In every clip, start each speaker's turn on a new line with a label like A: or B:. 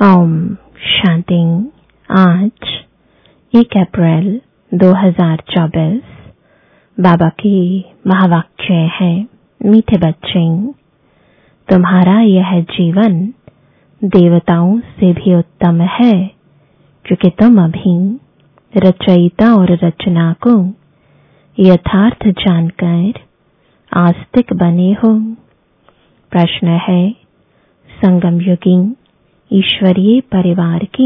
A: ओम शांति। आज 1 अप्रैल 2024 बाबा की महावाक्य है, मीठे बच्चे, तुम्हारा यह जीवन देवताओं से भी उत्तम है, क्योंकि तुम अभी रचयिता और रचना को यथार्थ जानकर आस्तिक बने हो। प्रश्न है, संगम युगी ईश्वरीय परिवार की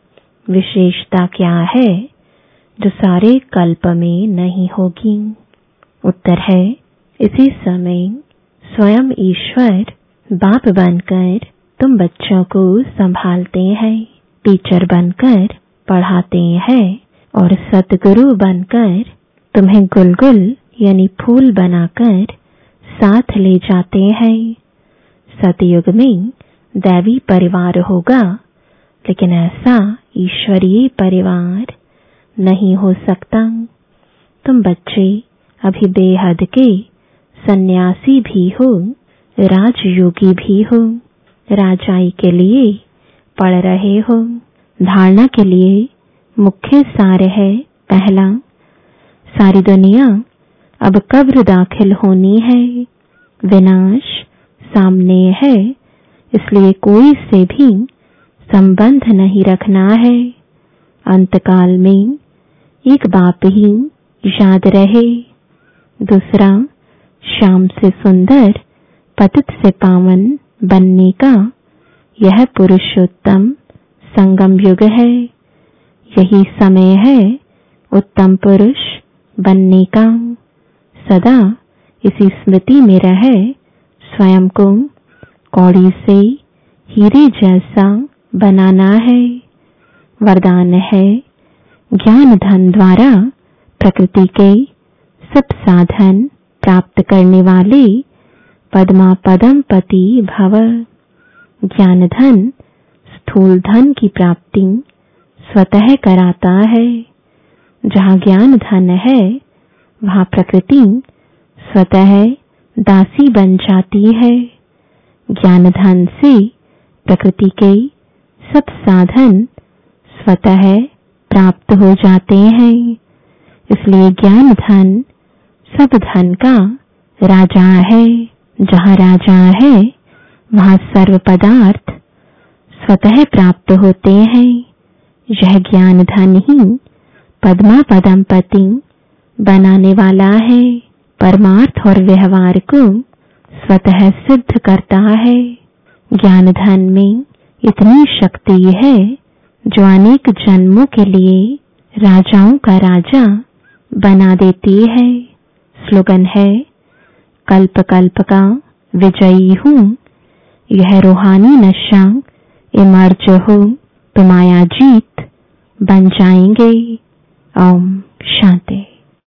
A: विशेषता क्या है जो सारे कल्प में नहीं होगी? उत्तर है, इसी समय स्वयं ईश्वर बाप बनकर तुम बच्चों को संभालते हैं, टीचर बनकर पढ़ाते हैं और सतगुरु बनकर तुम्हें गुलगुल यानी फूल बनाकर साथ ले जाते हैं। सतयुग में दैवी परिवार होगा, लेकिन ऐसा ईश्वरीय परिवार नहीं हो सकता। तुम बच्चे अभी बेहद के सन्यासी भी हो, राजयोगी भी हो, राजाई के लिए पढ़ रहे हो। धारणा के लिए मुख्य सार है, पहला, सारी दुनिया अब कब्र दाखिल होनी है, विनाश सामने है, इसलिए कोई से भी संबंध नहीं रखना है। अंतकाल में एक बाप ही याद रहे। दूसरा, शाम से सुंदर पतित से पावन बनने का यह पुरुषोत्तम संगम युग है। यही समय है उत्तम पुरुष बनने का। सदा इसी स्मृति में रहे, स्वयं को कौड़ी से हीरे जैसा बनाना है। वरदान है, ज्ञान धन द्वारा प्रकृति के सब साधन प्राप्त करने वाले पद्मा पदम पति भव। ज्ञान धन स्थूल धन की प्राप्ति स्वतः कराता है। जहाँ ज्ञान धन है, वहाँ प्रकृति स्वतः दासी बन जाती है। ज्ञान धन से प्रकृति के सब साधन स्वतः प्राप्त हो जाते हैं। इसलिए ज्ञान धन सब धन का राजा है। जहाँ राजा है, वहाँ सर्व पदार्थ स्वतः प्राप्त होते हैं। यह ज्ञान धन ही पद्मा पदमपति बनाने वाला है। परमार्थ और व्यवहार को स्वतः सिद्ध करता है। ज्ञान धन में इतनी शक्ति है जो अनेक जन्मों के लिए राजाओं का राजा बना देती है। स्लोगन है, कल्प कल्प का विजयी हूँ, यह रूहानी नशा इमर्ज हो, तुम आया जीत बन जाएंगे। ओम शांति।